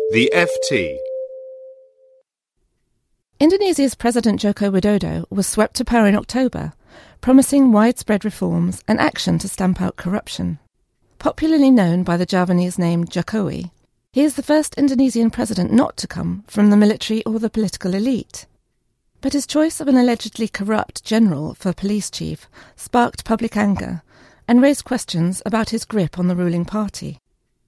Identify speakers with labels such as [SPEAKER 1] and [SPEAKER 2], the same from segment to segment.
[SPEAKER 1] The FT.
[SPEAKER 2] Indonesia's President Joko Widodo was swept to power in October, promising widespread reforms and action to stamp out corruption. Popularly known by the Javanese name Jokowi, he is the first Indonesian president not to come from the military or the political elite. But his choice of an allegedly corrupt general for police chief sparked public anger and raised questions about his grip on the ruling party.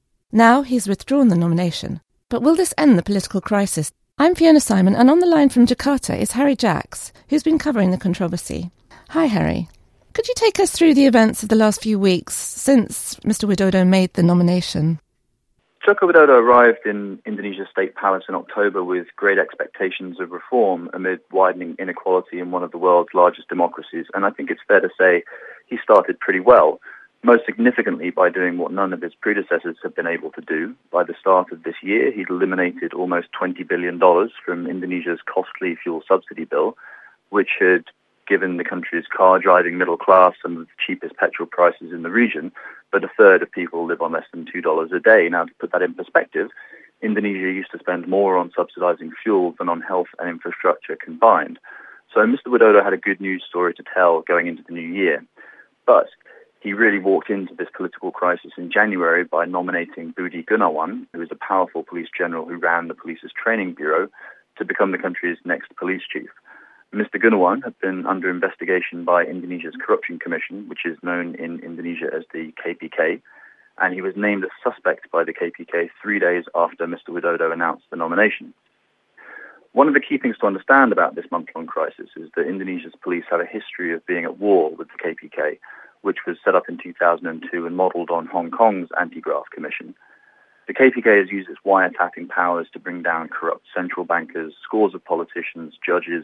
[SPEAKER 2] Now he's withdrawn the nomination, but will this end the political crisis? I'm Fiona Simon, and on the line from Jakarta is Harry Jacks, who's been covering the controversy. Hi, Harry. Could you take us through the events of the last few weeks since Mr. Widodo made the nomination?
[SPEAKER 3] Joko Widodo arrived in Indonesia's State Palace in October with great expectations of reform amid widening inequality in one of the world's largest democracies, and I think it's fair to say he started pretty well, most significantly by doing what none of his predecessors have been able to do. By the start of this year, he'd eliminated almost $20 billion from Indonesia's costly fuel subsidy bill, which had given the country's car-driving middle class some of the cheapest petrol prices in the region, but a third of people live on less than $2 a day. Now, to put that in perspective, Indonesia used to spend more on subsidizing fuel than on health and infrastructure combined. So Mr. Widodo had a good news story to tell going into the new year. But he really walked into this political crisis in January by nominating Budi Gunawan, who is a powerful police general who ran the police's training bureau, to become the country's next police chief. Mr. Gunawan had been under investigation by Indonesia's Corruption Commission, which is known in Indonesia as the KPK, and he was named a suspect by the KPK 3 days after Mr. Widodo announced the nomination. One of the key things to understand about this month-long crisis is that Indonesia's police have a history of being at war with the KPK, which was set up in 2002 and modelled on Hong Kong's Anti-Graft Commission. The KPK has used its wiretapping powers to bring down corrupt central bankers, scores of politicians, judges,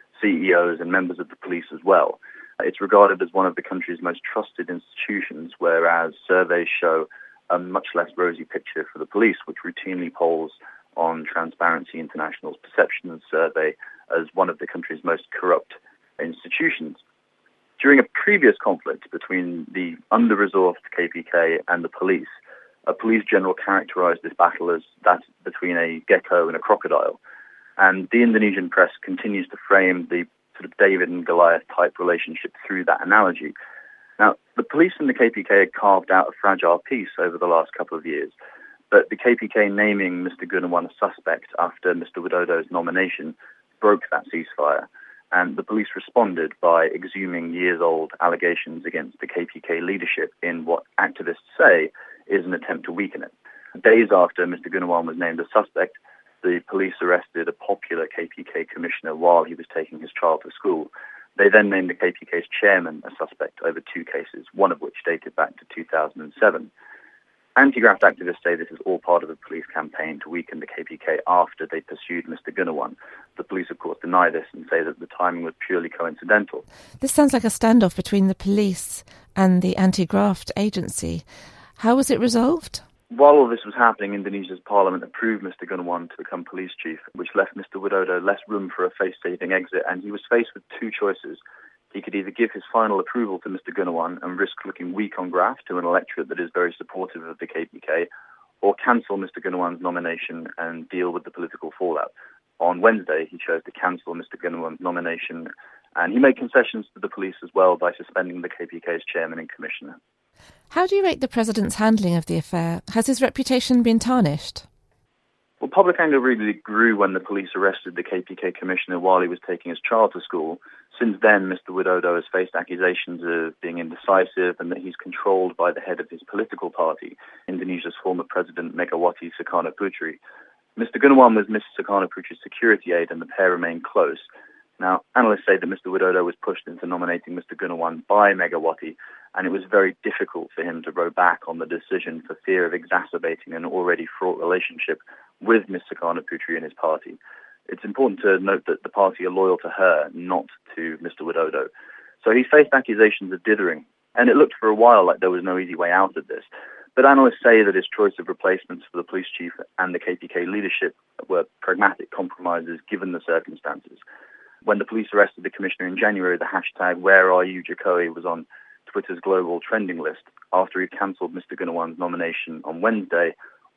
[SPEAKER 3] CEOs and members of the police as well. It's regarded as one of the country's most trusted institutions, whereas surveys show a much less rosy picture for the police, which routinely polls on Transparency International's Perceptions Survey as one of the country's most corrupt institutions. During a previous conflict between the under-resourced KPK and the police, a police general characterized this battle as that between a gecko and a crocodile. And the Indonesian press continues to frame the sort of David and Goliath type relationship through that analogy. Now, the police and the KPK had carved out a fragile peace over the last couple of years, but the KPK naming Mr. Gunawan a suspect after Mr. Widodo's nomination broke that ceasefire, and the police responded by exhuming years-old allegations against the KPK leadership in what activists say is an attempt to weaken it. Days after Mr. Gunawan was named a suspect, the police arrested a popular KPK commissioner while he was taking his child to school. They then named the KPK's chairman a suspect over two cases, one of which dated back to 2007. Anti-graft activists say this is all part of a police campaign to weaken the KPK after they pursued Mr. Gunawan. The police, of course, deny this and say that the timing was purely coincidental.
[SPEAKER 2] This sounds like a standoff between the police and the anti-graft agency. How was it resolved?
[SPEAKER 3] While all this was happening, Indonesia's parliament approved Mr. Gunawan to become police chief, which left Mr. Widodo less room for a face-saving exit, and he was faced with two choices. He could either give his final approval to Mr. Gunawan and risk looking weak on graft to an electorate that is very supportive of the KPK, or cancel Mr. Gunawan's nomination and deal with the political fallout. On Wednesday, he chose to cancel Mr. Gunawan's nomination, and he made concessions to the police as well by suspending the KPK's chairman and commissioner.
[SPEAKER 2] How do you rate the president's handling of the affair? Has his reputation been tarnished?
[SPEAKER 3] Well, public anger really grew when the police arrested the KPK commissioner while he was taking his child to school. Since then, Mr. Widodo has faced accusations of being indecisive and that he's controlled by the head of his political party, Indonesia's former president Megawati Sukarno Putri. Mr. Gunawan was Ms. Sukarno Putri's security aide, and the pair remain close. Now, analysts say that Mr. Widodo was pushed into nominating Mr. Gunawan by Megawati, and it was very difficult for him to row back on the decision for fear of exacerbating an already fraught relationship with Ms. Sukarno Putri and his party. It's important to note that the party are loyal to her, not to Mr. Widodo. So he faced accusations of dithering, and it looked for a while like there was no easy way out of this. But analysts say that his choice of replacements for the police chief and the KPK leadership were pragmatic compromises given the circumstances. When the police arrested the commissioner in January, the hashtag #WhereAreYouJokowi was on Twitter's global trending list. After he cancelled Mr. Gunawan's nomination on Wednesday,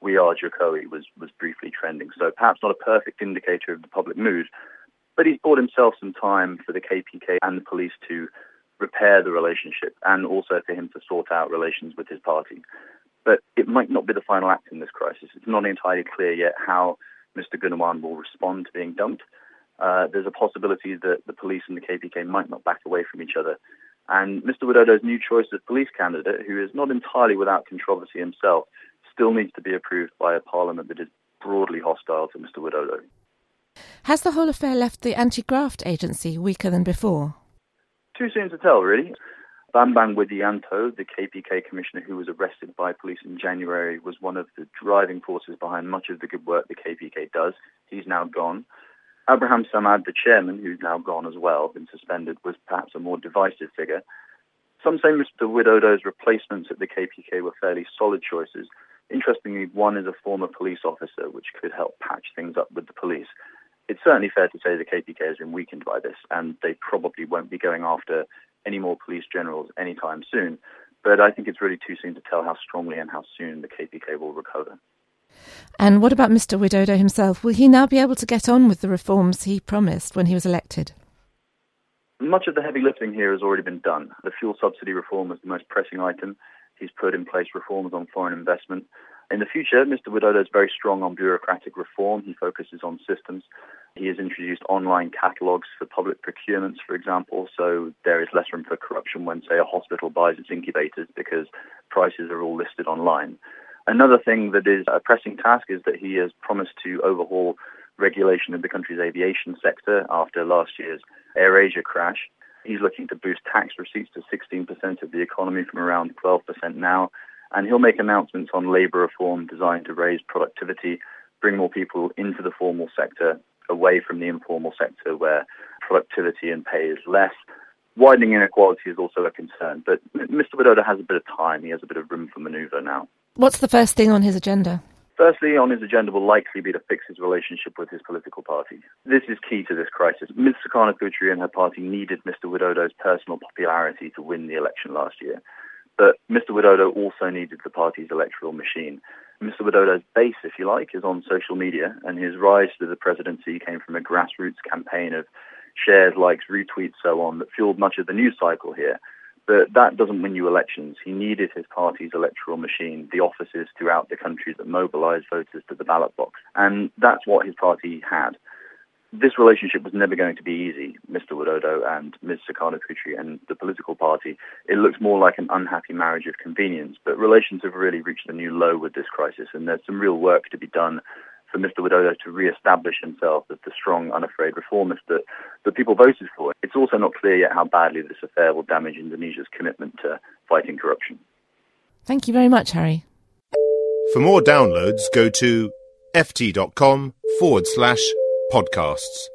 [SPEAKER 3] "We are Jokowi" was briefly trending. So perhaps not a perfect indicator of the public mood, but he's bought himself some time for the KPK and the police to repair the relationship, and also for him to sort out relations with his party. But it might not be the final act in this crisis. It's not entirely clear yet how Mr. Gunawan will respond to being dumped. There's a possibility that the police and the KPK might not back away from each other. And Mr. Widodo's new choice of police candidate, who is not entirely without controversy himself, still needs to be approved by a parliament that is broadly hostile to Mr. Widodo.
[SPEAKER 2] Has the whole affair left the anti-graft agency weaker than before?
[SPEAKER 3] Too soon to tell, really. Bambang Widianto, the KPK commissioner who was arrested by police in January, was one of the driving forces behind much of the good work the KPK does. He's now gone. Abraham Samad, the chairman, who's now gone as well, been suspended, was perhaps a more divisive figure. Some say Mr. Widodo's replacements at the KPK were fairly solid choices. Interestingly, one is a former police officer, which could help patch things up with the police. It's certainly fair to say the KPK has been weakened by this, and they probably won't be going after any more police generals anytime soon. But I think it's really too soon to tell how strongly and how soon the KPK will recover.
[SPEAKER 2] And what about Mr. Widodo himself? Will he now be able to get on with the reforms he promised when he was elected?
[SPEAKER 3] Much of the heavy lifting here has already been done. The fuel subsidy reform was the most pressing item. He's put in place reforms on foreign investment. In the future, Mr. Widodo is very strong on bureaucratic reform. He focuses on systems. He has introduced online catalogues for public procurements, for example, so there is less room for corruption when, say, a hospital buys its incubators because prices are all listed online. Another thing that is a pressing task is that he has promised to overhaul regulation of the country's aviation sector after last year's AirAsia crash. He's looking to boost tax receipts to 16% of the economy from around 12% now. And he'll make announcements on labour reform designed to raise productivity, bring more people into the formal sector, away from the informal sector where productivity and pay is less. Widening inequality is also a concern, but Mr. Widodo has a bit of time. He has a bit of room for manoeuvre now.
[SPEAKER 2] What's the first thing on his agenda?
[SPEAKER 3] Firstly, on his agenda will likely be to fix his relationship with his political party. This is key to this crisis. Ms. Sukarno Putri and her party needed Mr. Widodo's personal popularity to win the election last year. But Mr. Widodo also needed the party's electoral machine. Mr. Widodo's base, if you like, is on social media, and his rise to the presidency came from a grassroots campaign of shares, likes, retweets, so on, that fueled much of the news cycle here. But that doesn't win you elections. He needed his party's electoral machine, the offices throughout the country that mobilise voters to the ballot box. And that's what his party had. This relationship was never going to be easy, Mr. Widodo and Ms. Sukarno Putri and the political party. It looks more like an unhappy marriage of convenience, but relations have really reached a new low with this crisis, and there's some real work to be done for Mr. Widodo to re-establish himself as the strong, unafraid reformist that people voted for. It's also not clear yet how badly this affair will damage Indonesia's commitment to fighting corruption.
[SPEAKER 2] Thank you very much, Harry.
[SPEAKER 1] For more downloads, go to ft.com/podcasts.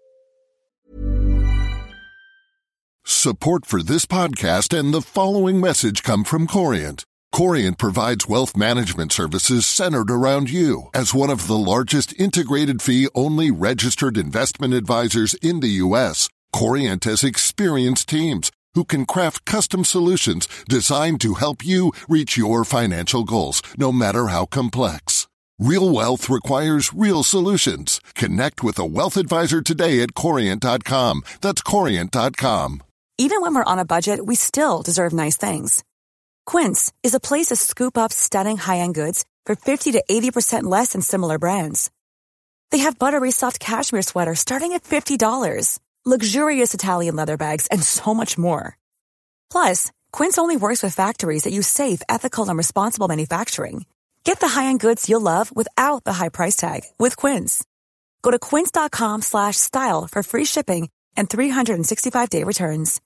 [SPEAKER 4] Support for this podcast and the following message come from Corient. Corient provides wealth management services centered around you. As one of the largest integrated fee-only registered investment advisors in the U.S., Corient has experienced teams who can craft custom solutions designed to help you reach your financial goals, no matter how complex. Real wealth requires real solutions. Connect with a wealth advisor today at Corient.com. That's Corient.com.
[SPEAKER 5] Even when we're on a budget, we still deserve nice things. Quince is a place to scoop up stunning high-end goods for 50 to 80% less than similar brands. They have buttery soft cashmere sweaters starting at $50, luxurious Italian leather bags, and so much more. Plus, Quince only works with factories that use safe, ethical, and responsible manufacturing. Get the high-end goods you'll love without the high price tag with Quince. Go to quince.com/style for free shipping and 365-day returns.